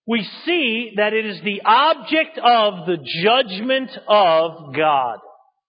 we see that it is the object of the judgment of God.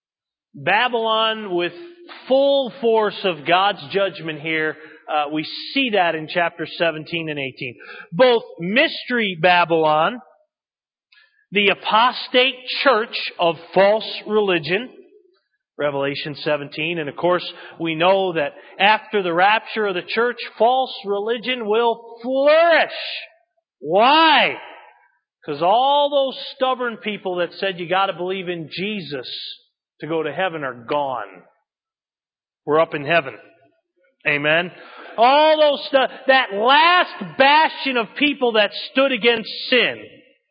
Babylon, with full force of God's judgment here, we see that in chapter 17 and 18. Both Mystery Babylon, the apostate church of false religion, Revelation 17, and of course we know that after the rapture of the church, false religion will flourish. Why? Because all those stubborn people that said you got to believe in Jesus to go to heaven are gone. We're up in heaven. Amen. All those that last bastion of people that stood against sin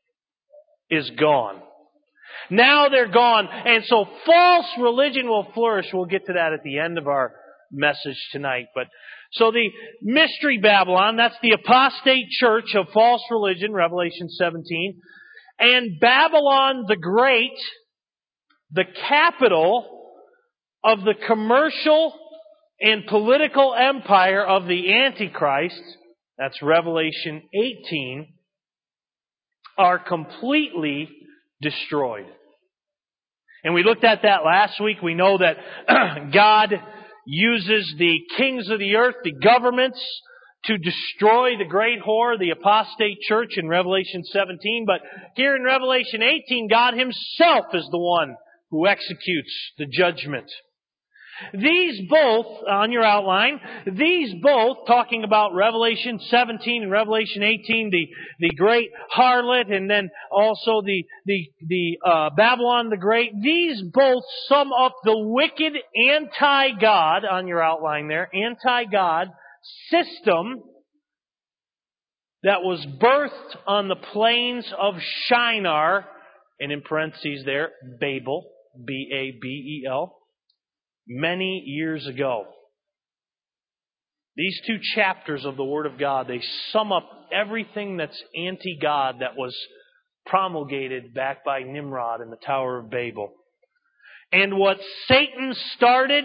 is gone. Now they're gone, and so false religion will flourish. We'll get to that at the end of our message tonight. But so the Mystery Babylon, that's the apostate church of false religion, Revelation 17. And Babylon the Great, the capital of the commercial and political empire of the Antichrist, that's Revelation 18, are completely destroyed. And we looked at that last week. We know that God uses the kings of the earth, the governments, to destroy the great whore, the apostate church in Revelation 17. But here in Revelation 18, God Himself is the one who executes the judgment. These both, on your outline, talking about Revelation 17 and Revelation 18, the great harlot, and then also the Babylon the Great, these both sum up the wicked anti-God, on your outline there, anti-God system that was birthed on the plains of Shinar, and in parentheses there, Babel, B-A-B-E-L, many years ago. These two chapters of the Word of God, they sum up everything that's anti-God that was promulgated back by Nimrod in the Tower of Babel. And what Satan started,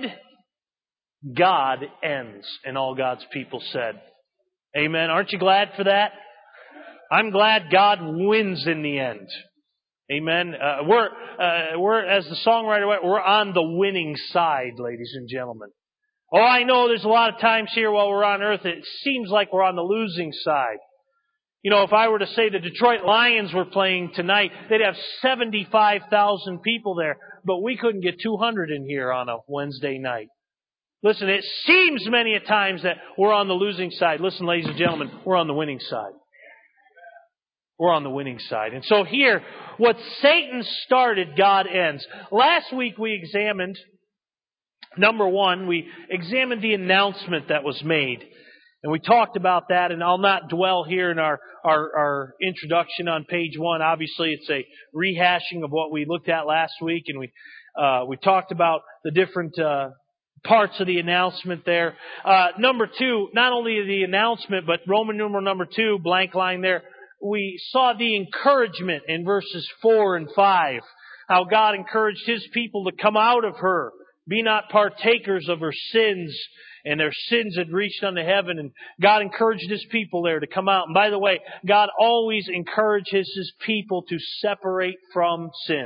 God ends. And all God's people said, amen. Aren't you glad for that? I'm glad God wins in the end. Amen. We're as the songwriter went, we're on the winning side, ladies and gentlemen. Oh, I know there's a lot of times here while we're on earth, it seems like we're on the losing side. You know, if I were to say the Detroit Lions were playing tonight, they'd have 75,000 people there, but we couldn't get 200 in here on a Wednesday night. Listen, it seems many a times that we're on the losing side. Listen, ladies and gentlemen, we're on the winning side. We're on the winning side. And so here, what Satan started, God ends. Last week we examined, number one, we examined the announcement that was made. And we talked about that, and I'll not dwell here in our introduction on page 1. Obviously, it's a rehashing of what we looked at last week, and we talked about the different parts of the announcement there. Number 2, not only the announcement, but Roman numeral number 2, blank line there, we saw the encouragement in verses 4 and 5. How God encouraged His people to come out of her. Be not partakers of her sins. And their sins had reached unto heaven. And God encouraged His people there to come out. And by the way, God always encourages His people to separate from sin.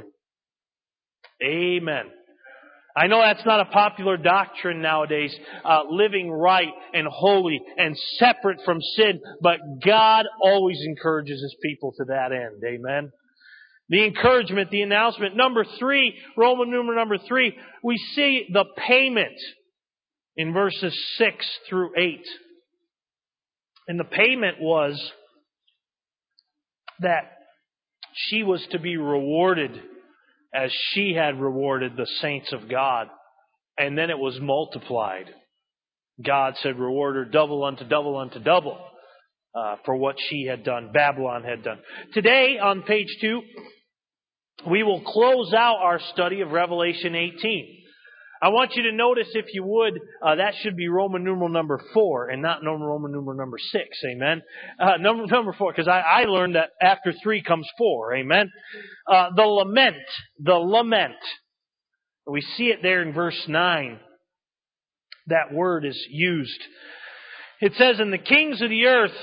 Amen. I know that's not a popular doctrine nowadays, living right and holy and separate from sin, but God always encourages His people to that end. Amen. The encouragement, the announcement. Number 3, Roman numeral number 3, we see the payment in verses 6 through 8. And the payment was that she was to be rewarded as she had rewarded the saints of God. And then it was multiplied. God said, reward her double unto double unto double for what she had done, Babylon had done. Today, on page 2, we will close out our study of Revelation 18. I want you to notice, if you would, that should be Roman numeral number 4 and not Roman numeral number 6. Amen. Number 4, because I learned that after 3 comes 4. Amen. The lament. We see it there in verse 9. That word is used. It says, and the kings of the earth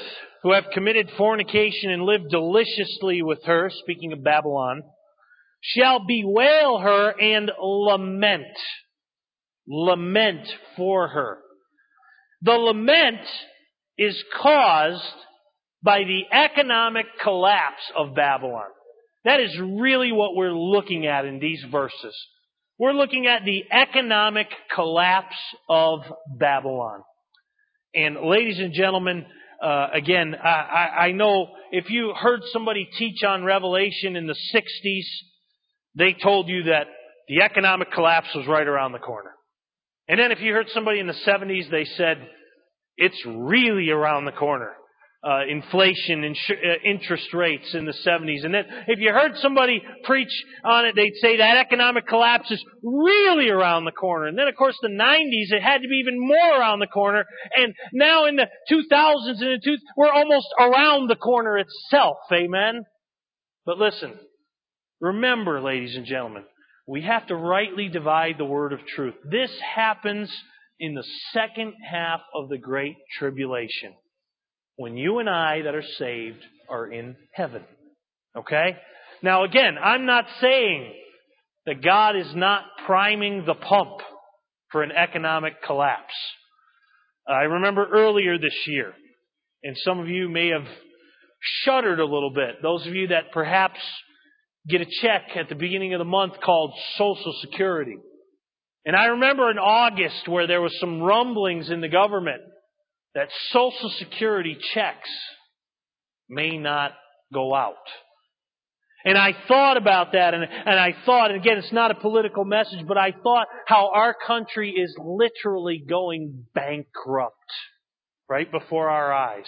who have committed fornication and lived deliciously with her, speaking of Babylon, shall bewail her and lament. Lament for her. The lament is caused by the economic collapse of Babylon. That is really what we're looking at in these verses. We're looking at the economic collapse of Babylon. And ladies and gentlemen, again, I know if you heard somebody teach on Revelation in the 60s, they told you that the economic collapse was right around the corner. And then if you heard somebody in the 70s, they said, it's really around the corner. Inflation and interest rates in the 70s. And then if you heard somebody preach on it, they'd say that economic collapse is really around the corner. And then, of course, the 90s, it had to be even more around the corner. And now in the 2000s, we're almost around the corner itself. Amen? But listen, remember, ladies and gentlemen, we have to rightly divide the word of truth. This happens in the second half of the Great Tribulation, when you and I that are saved are in heaven. Okay? Now again, I'm not saying that God is not priming the pump for an economic collapse. I remember earlier this year, and some of you may have shuddered a little bit, those of you that perhaps get a check at the beginning of the month called Social Security. And I remember in August where there was some rumblings in the government that Social Security checks may not go out. And I thought about that, and I thought, and again, it's not a political message, but I thought how our country is literally going bankrupt right before our eyes.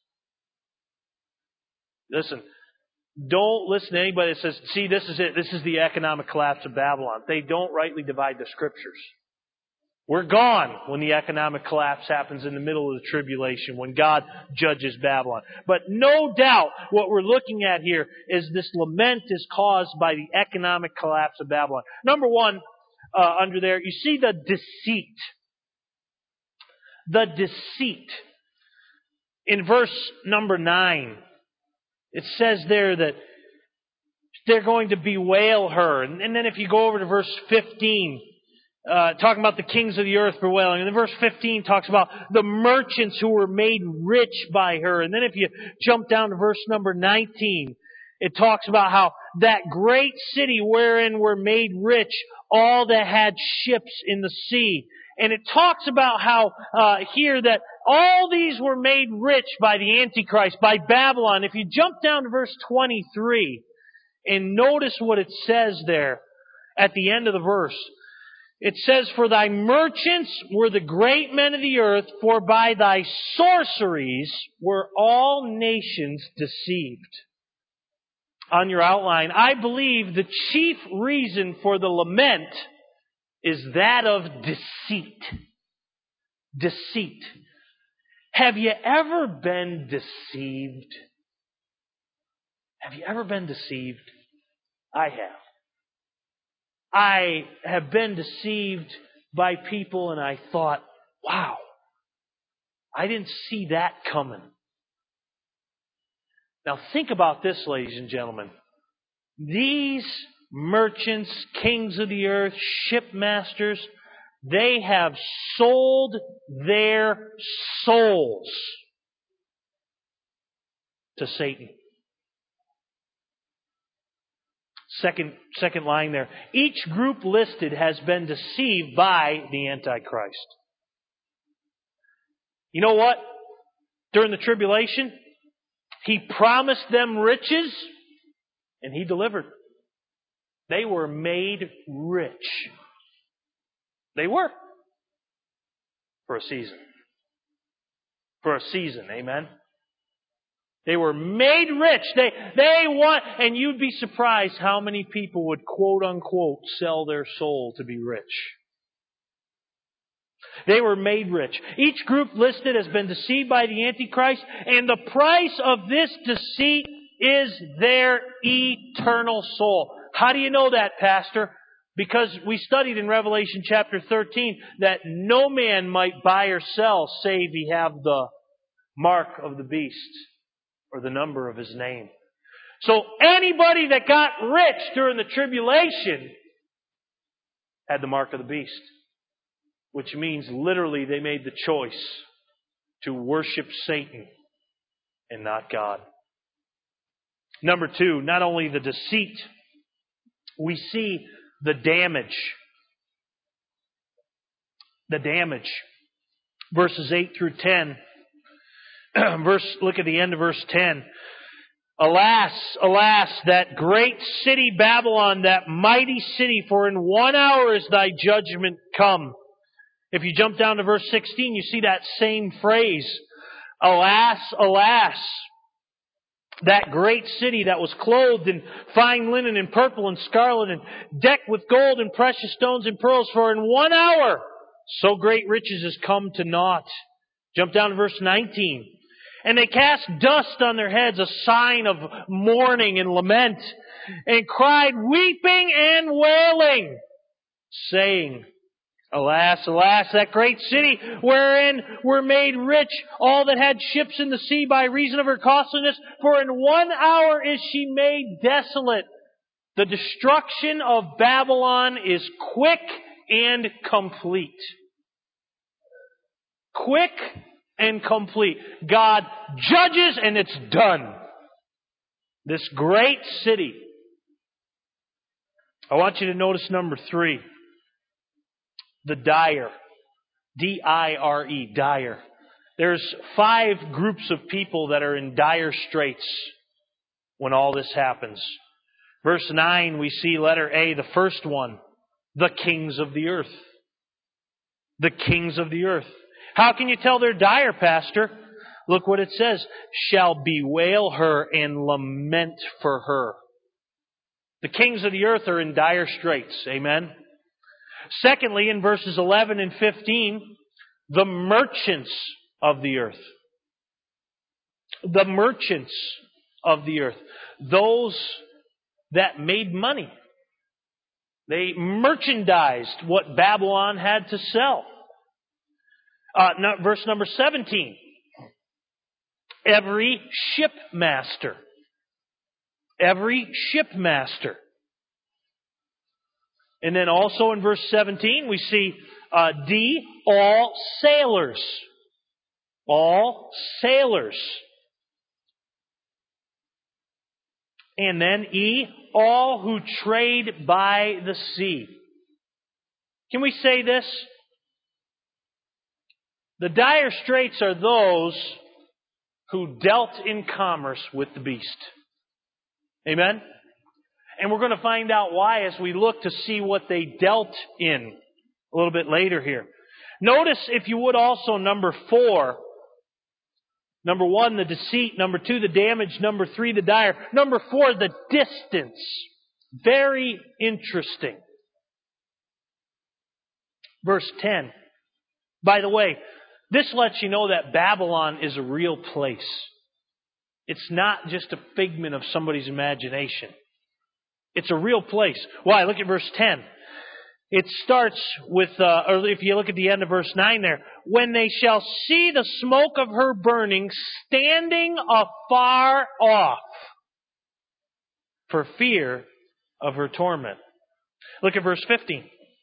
Listen, don't listen to anybody that says, see, this is it. This is the economic collapse of Babylon. They don't rightly divide the Scriptures. We're gone when the economic collapse happens in the middle of the tribulation, when God judges Babylon. But no doubt what we're looking at here is this lament is caused by the economic collapse of Babylon. Number one, under there, you see the deceit. The deceit. In verse number 9, it says there that they're going to bewail her. And then if you go over to verse 15, talking about the kings of the earth bewailing. And then verse 15 talks about the merchants who were made rich by her. And then if you jump down to verse number 19, it talks about how that great city wherein were made rich all that had ships in the sea. And it talks about how here that all these were made rich by the Antichrist, by Babylon. If you jump down to verse 23 and notice what it says there at the end of the verse. It says, for thy merchants were the great men of the earth, for by thy sorceries were all nations deceived. On your outline, I believe the chief reason for the lament is that of deceit. Deceit. Have you ever been deceived? Have you ever been deceived? I have. I have been deceived by people and I thought, wow, I didn't see that coming. Now think about this, ladies and gentlemen. These merchants, kings of the earth, shipmasters, they have sold their souls to Satan. Second line there. Each group listed has been deceived by the Antichrist. You know what? During the tribulation, he promised them riches, and he delivered. They were made rich. They were. For a season. For a season, amen? They were made rich. They want, and you'd be surprised how many people would quote unquote sell their soul to be rich. They were made rich. Each group listed has been deceived by the Antichrist, and the price of this deceit is their eternal soul. How do you know that, Pastor? Because we studied in Revelation chapter 13 that no man might buy or sell save he have the mark of the beast or the number of His name. So anybody that got rich during the tribulation had the mark of the beast. Which means literally they made the choice to worship Satan and not God. Number 2, not only the deceit, we see the damage. The damage. Verses 8 through 10. Look at the end of verse 10. Alas, alas, that great city Babylon, that mighty city, for in 1 hour is thy judgment come. If you jump down to verse 16, you see that same phrase. Alas, alas, that great city that was clothed in fine linen and purple and scarlet and decked with gold and precious stones and pearls, for in 1 hour so great riches is come to naught. Jump down to verse 19. And they cast dust on their heads, a sign of mourning and lament, and cried, weeping and wailing, saying, Alas, alas, that great city wherein were made rich all that had ships in the sea by reason of her costliness, for in 1 hour is she made desolate. The destruction of Babylon is quick and complete. Quick and complete. God judges and it's done. This great city. I want you to notice number 3. The dire. D-I-R-E. Dire. There's 5 groups of people that are in dire straits when all this happens. Verse 9, we see letter A, the first one. The kings of the earth. The kings of the earth. How can you tell they're dire, Pastor? Look what it says. Shall bewail her and lament for her. The kings of the earth are in dire straits. Amen? Secondly, in verses 11 and 15, the merchants of the earth. The merchants of the earth. Those that made money. They merchandised what Babylon had to sell. Verse number 17. Every shipmaster. Every shipmaster. And then also in verse 17 we see D, all sailors. All sailors. And then E, all who trade by the sea. Can we say this? The dire straits are those who dealt in commerce with the beast. Amen? And we're going to find out why as we look to see what they dealt in a little bit later here. Notice, if you would, also number 4. Number 1, the deceit. Number 2, the damage. Number 3, the dire. Number 4, the distance. Very interesting. Verse 10. By the way, this lets you know that Babylon is a real place. It's not just a figment of somebody's imagination. It's a real place. Why? Look at verse 10. It starts with, or if you look at the end of verse 9 there, when they shall see the smoke of her burning, standing afar off for fear of her torment. Look at verse 15.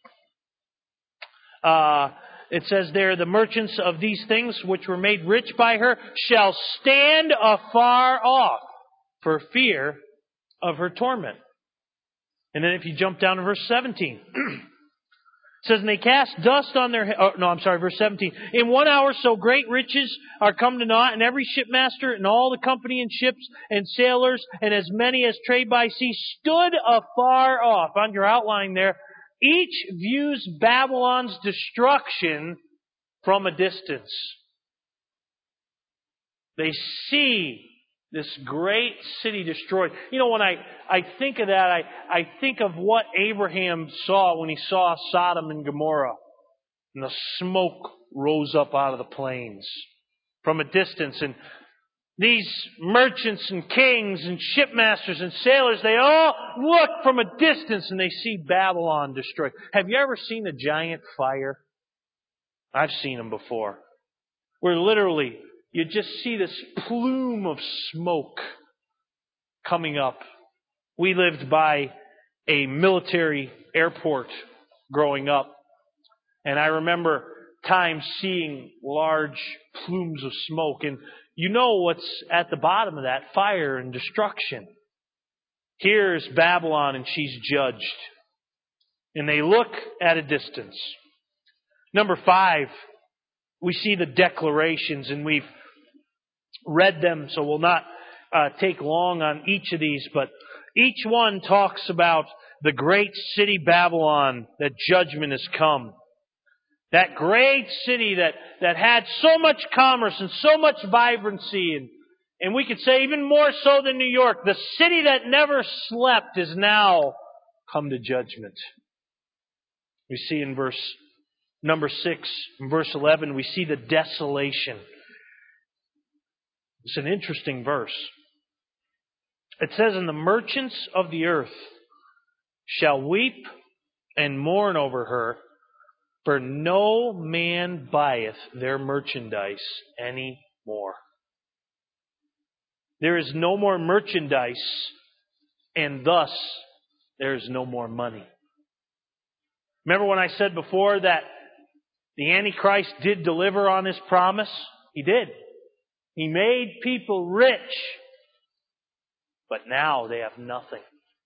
It says there, the merchants of these things which were made rich by her shall stand afar off for fear of her torment. And then if you jump down to verse 17, it says, and they cast dust on their verse 17. In 1 hour so great riches are come to naught, and every shipmaster and all the company in ships and sailors and as many as trade by sea stood afar off. On your outline there, each views Babylon's destruction from a distance. They see this great city destroyed. You know, when I think of that, I think of what Abraham saw when he saw Sodom and Gomorrah. And the smoke rose up out of the plains from a distance. And these merchants and kings and shipmasters and sailors, they all look from a distance and they see Babylon destroyed. Have you ever seen a giant fire? I've seen them before. Where literally you just see this plume of smoke coming up. We lived by a military airport growing up, and I remember times seeing large plumes of smoke, and you know what's at the bottom of that: fire and destruction. Here's Babylon, and she's judged. And they look at a distance. Number 5, we see the declarations, and we've read them, so we'll not take long on each of these, but each one talks about the great city Babylon, that judgment has come. That great city that had so much commerce and so much vibrancy, and we could say even more so than New York, the city that never slept is now come to judgment. We see in verse number 6, in verse 11, we see the desolation. It's an interesting verse. It says, "And the merchants of the earth shall weep and mourn over her, for no man buyeth their merchandise any more." There is no more merchandise, and thus there is no more money. Remember when I said before that the Antichrist did deliver on his promise? He did. He made people rich, but now they have nothing.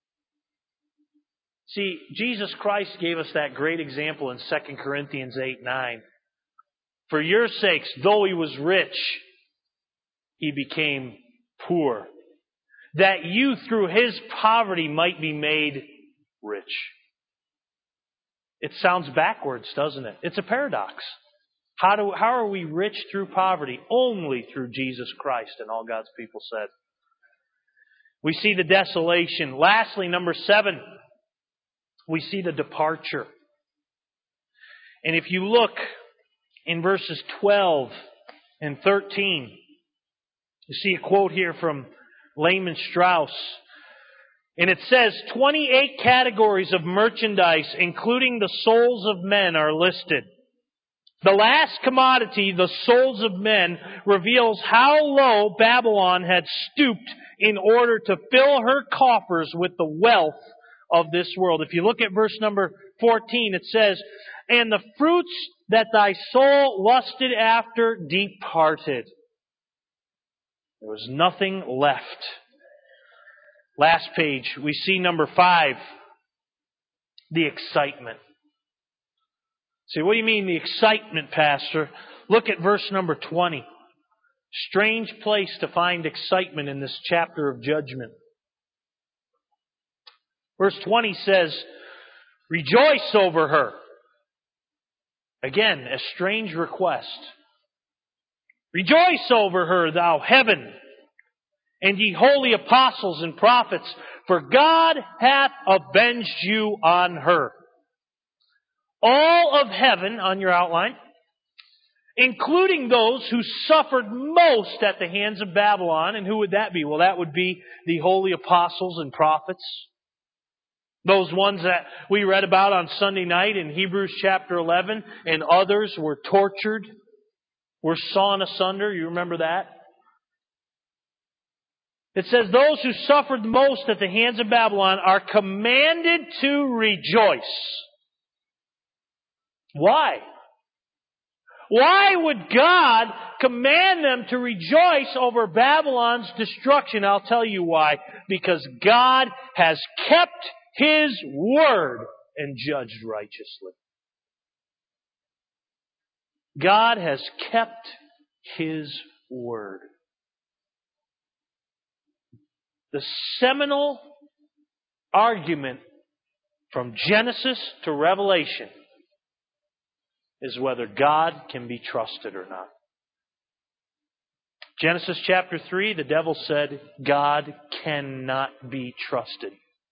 See, Jesus Christ gave us that great example in 2 Corinthians 8:9. "For your sakes, though he was rich, he became poor, that you through his poverty might be made rich." It sounds backwards, doesn't it? It's a paradox. How are we rich through poverty? Only through Jesus Christ, and all God's people said. We see the desolation. Lastly, number 7, we see the departure. And if you look in verses 12 and 13, you see a quote here from Lehman Strauss. And it says, 28 categories of merchandise, including the souls of men, are listed. The last commodity, the souls of men, reveals how low Babylon had stooped in order to fill her coffers with the wealth of this world. If you look at verse number 14, it says, "And the fruits that thy soul lusted after departed." There was nothing left. Last page, we see number 5, the excitement. See, what do you mean the excitement, Pastor? Look at verse number 20. Strange place to find excitement in this chapter of judgment. Verse 20 says, "Rejoice over her." Again, a strange request. "Rejoice over her, thou heaven, and ye holy apostles and prophets, for God hath avenged you on her." All of heaven, on your outline, including those who suffered most at the hands of Babylon. And who would that be? Well, that would be the holy apostles and prophets. Those ones that we read about on Sunday night in Hebrews chapter 11, and others were tortured, were sawn asunder. You remember that? It says, those who suffered most at the hands of Babylon are commanded to rejoice. Why? Why would God command them to rejoice over Babylon's destruction? I'll tell you why. Because God has kept His word and judged righteously. God has kept His word. The seminal argument from Genesis to Revelation is whether God can be trusted or not. Genesis chapter 3, the devil said, God cannot be trusted.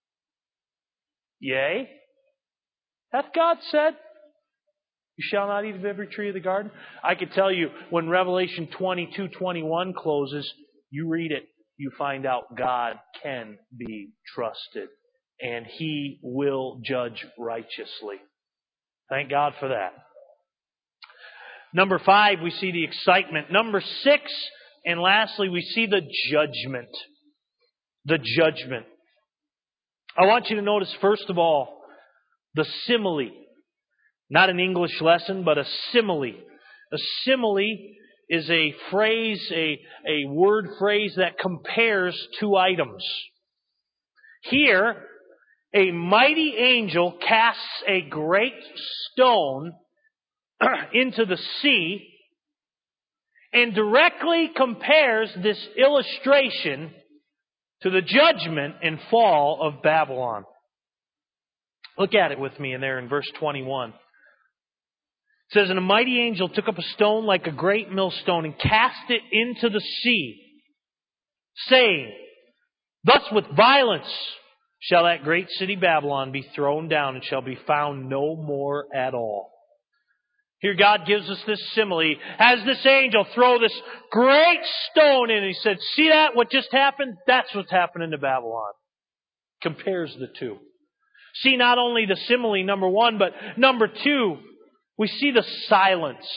Yea? Hath God said, you shall not eat of every tree of the garden? I could tell you, when Revelation 22:21 closes, you read it, you find out God can be trusted. And He will judge righteously. Thank God for that. Number 5, we see the excitement. Number 6, and lastly, we see the judgment. The judgment. I want you to notice, first of all, the simile. Not an English lesson, but a simile. A simile is a phrase, a word phrase that compares two items. Here, a mighty angel casts a great stone into the sea and directly compares this illustration to the judgment and fall of Babylon. Look at it with me in there in verse 21. It says, "And a mighty angel took up a stone like a great millstone and cast it into the sea, saying, Thus with violence shall that great city Babylon be thrown down and shall be found no more at all." Here God gives us this simile. Has this angel throw this great stone in, and he said, "See that? What just happened? That's what's happening to Babylon." Compares the two. See not only the simile, number 1, but number 2, we see the silence.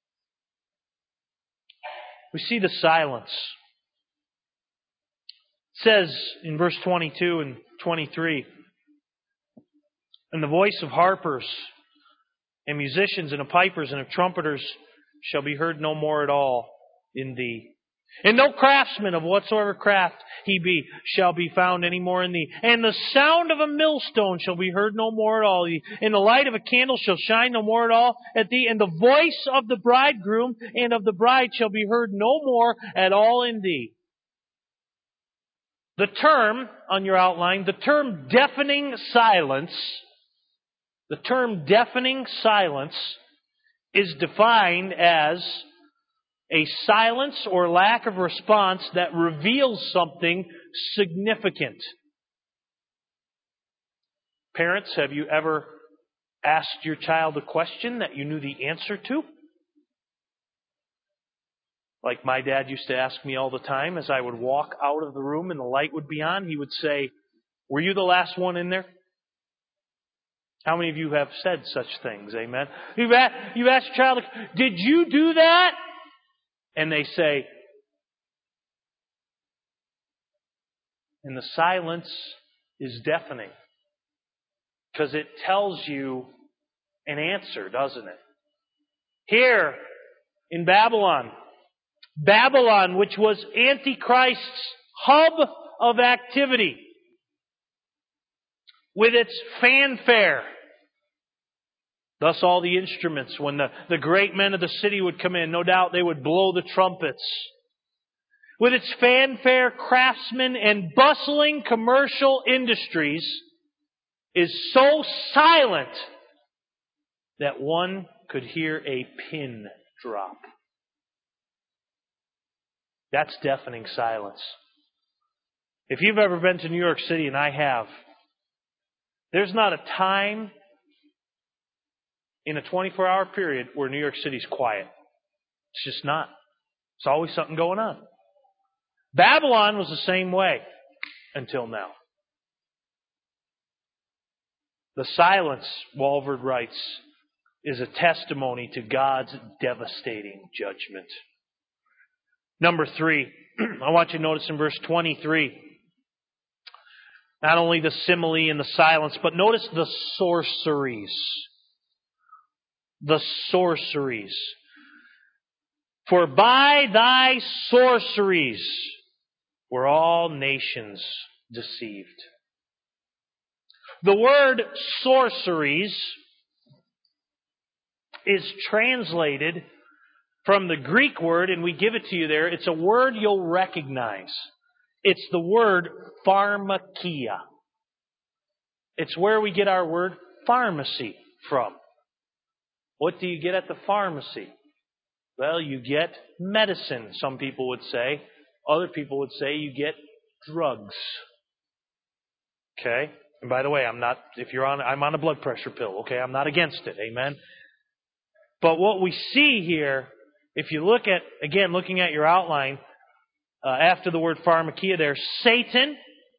We see the silence. It says in verse 22 and 23, "And the voice of harpers and musicians and of pipers and of trumpeters shall be heard no more at all in thee. And no craftsman of whatsoever craft he be shall be found any more in thee. And the sound of a millstone shall be heard no more at all. And the light of a candle shall shine no more at all at thee. And the voice of the bridegroom and of the bride shall be heard no more at all in thee." The term, on your outline, the term deafening silence, is defined as a silence or lack of response that reveals something significant. Parents, have you ever asked your child a question that you knew the answer to? Like my dad used to ask me all the time as I would walk out of the room and the light would be on, he would say, "Were you the last one in there?" How many of you have said such things? Amen. You've asked your child, "Did you do that?" And they say, and the silence is deafening. Because it tells you an answer, doesn't it? Here in Babylon, which was Antichrist's hub of activity, with its fanfare. Thus all the instruments, when the great men of the city would come in, no doubt they would blow the trumpets. With its fanfare, craftsmen, and bustling commercial industries, is so silent that one could hear a pin drop. That's deafening silence. If you've ever been to New York City, and I have, there's not a time in a 24-hour period where New York City's quiet. It's just not. There's always something going on. Babylon was the same way until now. The silence, Walvoord writes, is a testimony to God's devastating judgment. Number 3, I want you to notice in verse 23, not only the simile and the silence, but notice the sorceries. The sorceries. "For by thy sorceries were all nations deceived." The word sorceries is translated from the Greek word, and we give it to you there. It's a word you'll recognize. It's the word pharmakia. It's where we get our word pharmacy from. What do you get at the pharmacy? Well, you get medicine, some people would say. Other people would say you get drugs. Okay? And by the way, I'm on a blood pressure pill. Okay? I'm not against it. Amen? But what we see here, if you look at, again, looking at your outline, after the word pharmakia there, Satan,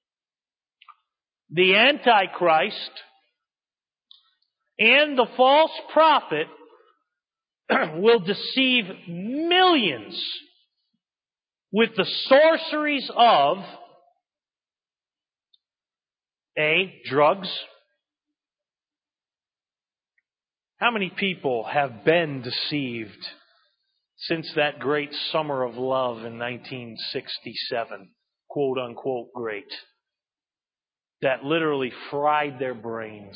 the Antichrist, and the false prophet will deceive millions with the sorceries of A, drugs. How many people have been deceived since that great summer of love in 1967, quote unquote great, that literally fried their brains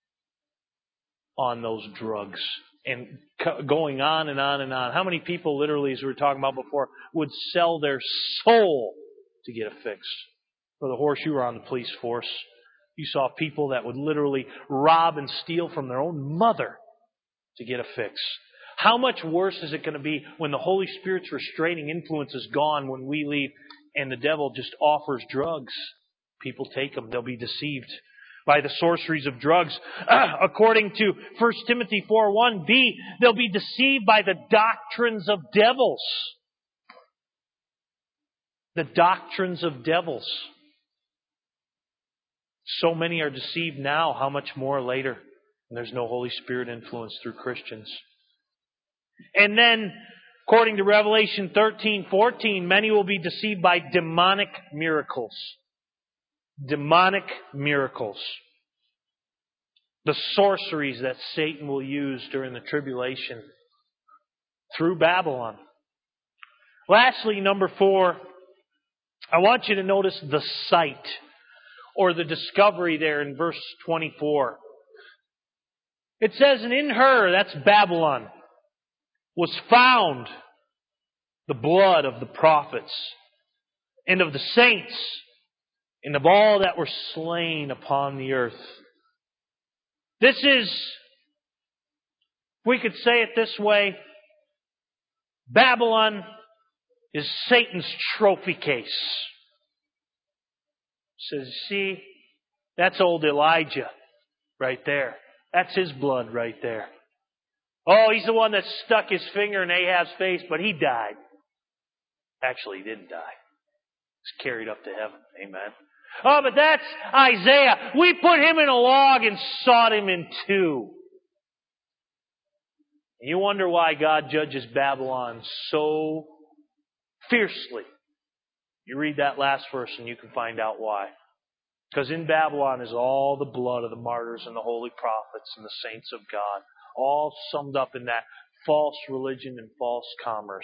on those drugs and going on and on and on. How many people literally, as we were talking about before, would sell their soul to get a fix? Brother Horse, you were on the police force. You saw people that would literally rob and steal from their own mother to get a fix. How much worse is it going to be when the Holy Spirit's restraining influence is gone when we leave and the devil just offers drugs? People take them. They'll be deceived by the sorceries of drugs. According to 1 Timothy 4:1b, they'll be deceived by the doctrines of devils. The doctrines of devils. So many are deceived now. How much more later? And there's no Holy Spirit influence through Christians. And then, according to Revelation 13:14, many will be deceived by demonic miracles. Demonic miracles. The sorceries that Satan will use during the tribulation through Babylon. Lastly, number 4, I want you to notice the sight or the discovery there in verse 24. It says, and in her, that's Babylon, was found the blood of the prophets and of the saints and of all that were slain upon the earth. This is, we could say it this way, Babylon is Satan's trophy case. Says, see, that's old Elijah right there. That's his blood right there. Oh, he's the one that stuck his finger in Ahab's face, but he died. Actually, he didn't die. He's carried up to heaven. Amen. Oh, but that's Isaiah. We put him in a log and sawed him in two. And you wonder why God judges Babylon so fiercely. You read that last verse and you can find out why. Because in Babylon is all the blood of the martyrs and the holy prophets and the saints of God, all summed up in that false religion and false commerce.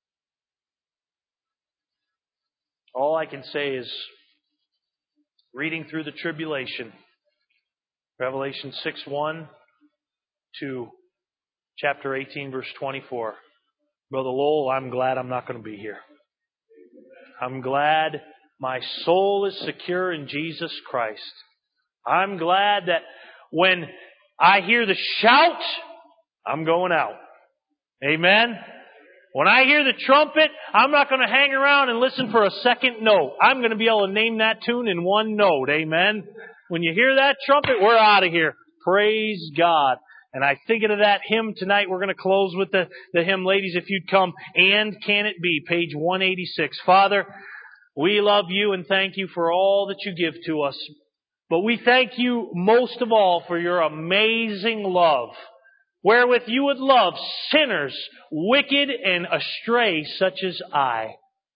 All I can say is, reading through the tribulation, Revelation 6:1 to chapter 18, verse 24. Brother Lowell, I'm glad I'm not going to be here. I'm glad my soul is secure in Jesus Christ. I'm glad that when I hear the shout, I'm going out. Amen? When I hear the trumpet, I'm not going to hang around and listen for a second note. I'm going to be able to name that tune in one note. Amen? When you hear that trumpet, we're out of here. Praise God. And I thinking of that hymn tonight. We're going to close with the hymn. Ladies, if you'd come, And Can It Be, page 186. Father, we love you and thank you for all that you give to us. But we thank you most of all for your amazing love, wherewith you would love sinners, wicked and astray such as I.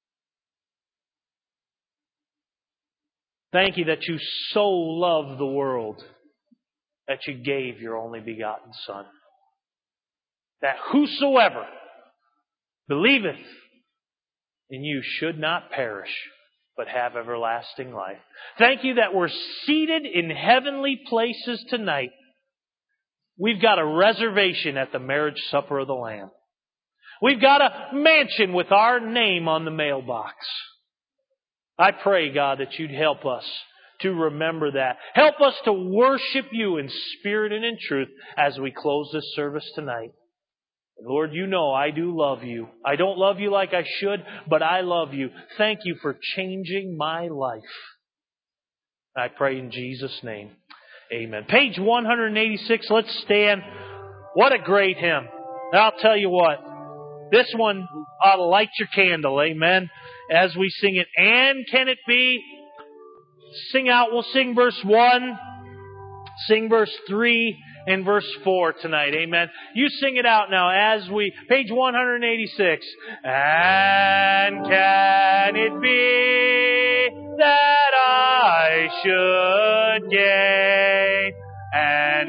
Thank you that you so loved the world that you gave your only begotten Son, that whosoever believeth in you should not perish, but have everlasting life. Thank you that we're seated in heavenly places tonight. We've got a reservation at the marriage supper of the Lamb. We've got a mansion with our name on the mailbox. I pray, God, that you'd help us to remember that. Help us to worship you in spirit and in truth as we close this service tonight. And Lord, you know I do love you. I don't love you like I should, but I love you. Thank you for changing my life. I pray in Jesus' name. Amen. Page 186, let's stand. What a great hymn. And I'll tell you what, this one ought to light your candle, amen, as we sing it. And can it be? Sing out, we'll sing verse 1, sing verse 3, in verse 4 tonight. Amen. You sing it out now as page 186. And can it be that I should gain an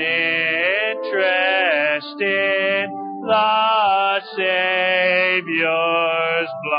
interest in the Savior's blood?